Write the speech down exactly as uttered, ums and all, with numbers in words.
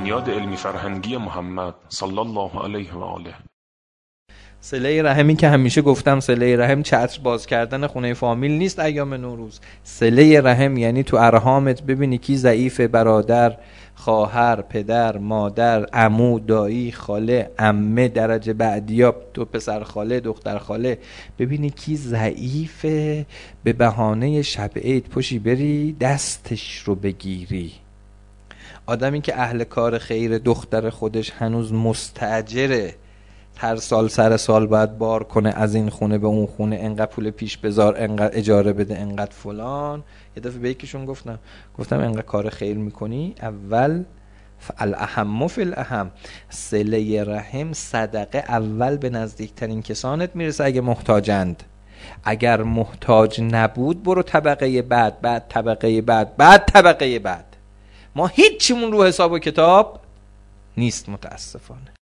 بنیاد علمی فرهنگی محمد صلی الله علیه و آله. صله رحمی که همیشه گفتم، صله رحم چتر باز کردن خونه فامیل نیست ایام نوروز. صله رحم یعنی تو ارحامت ببینی کی ضعیفه، برادر، خواهر، پدر، مادر، عمو، دایی، خاله، عمه، درجه بعدیا تو پسر خاله، دختر خاله، ببینی کی ضعیفه، به بهانه شب عید پشی بری دستش رو بگیری. آدمی که اهل کار خیر، دختر خودش هنوز مستاجره، هر سال سر سال باید بار کنه از این خونه به اون خونه، انقدر پول پیش بذار، انقدر اجاره بده، انقدر فلان. یه دفعه به یکیشون گفتم گفتم انقدر کار خیر میکنی، اول الاهم فی الاهم، صله رحم، صدقه اول به نزدیکترین کسانت میرسه اگه محتاجند. اگر محتاج نبود برو طبقه بعد، بعد طبقه بعد، بعد طبقه بعد. ما هیچیمون رو حساب و کتاب نیست متاسفانه.